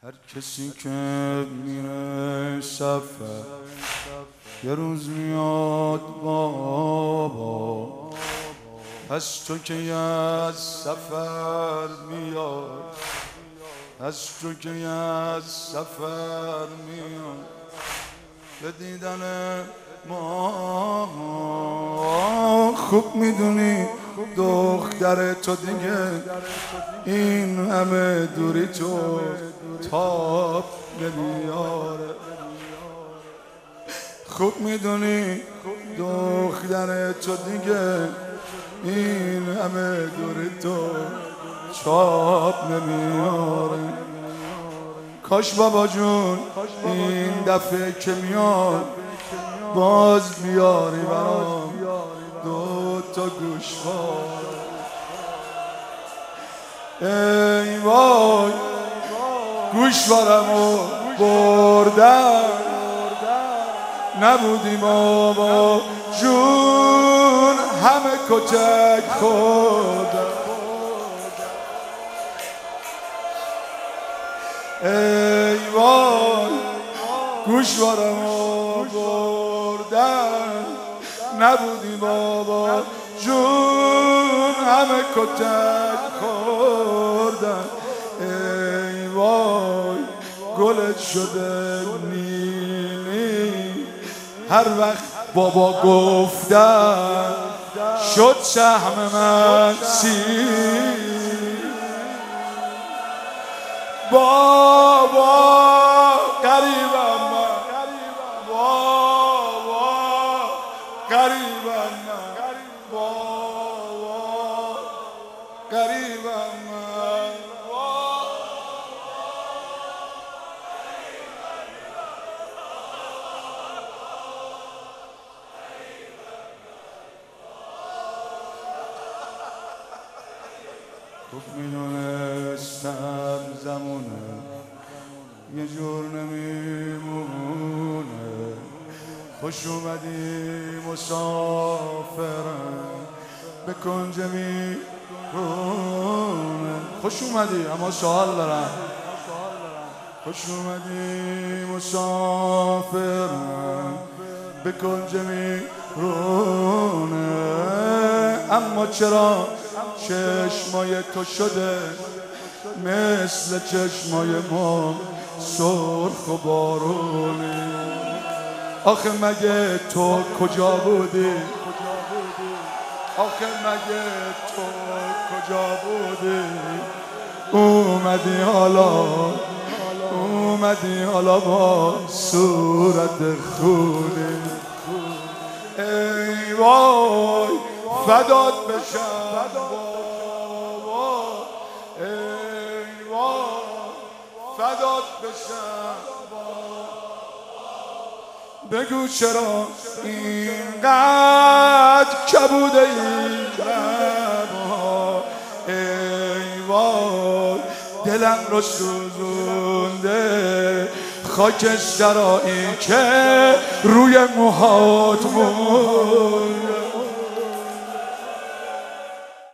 هر کسی که میره سفر یه روز میاد بابا، پس تو که از سفر میاد، پس تو که از سفر میاد به دیدن ما. خوب میدونی دختر تو دیگه این همه دوری تو تاب نمیاره. خوب میدونی دختر تو دیگه این همه دوری تو چاپ نمیاره. کاش بابا جون این دفعه که میاد باز بیاری برام دو تا گوشوار. ای وای گوشوارمو بردن، نبودی بابا جون همه کتک خوردن. ای وای گوشوارمو بردن، نبودی بابا جون همه کتک خوردن. ای وای گلت شده نیلی، هر وقت بابا گفتن شد سهم من سیر. بابا قریبم من، بابا قریبم من، بابا قریبم من. خوب میدونستم زمونه یه جور نمیمونه. خوش اومدی مسافرم به کنج میرونه. خوش اومدی اما سوال دارم. خوش اومدی مسافرم به کنج میرونه. اما چرا چشمای تو شده مثل چشمای ما سرخ و بارونی؟ آخه مگه تو کجا بودی؟ آخه مگه تو کجا بودی؟ اومدی حالا با صورت خونی. ای وای فدات بشم بابا، ای وای فدات بشم. بگو چرا اینقدر کبوده این لبها؟ ای وای دلم رو سوزونده خاکسترایی که روی موهات مونده.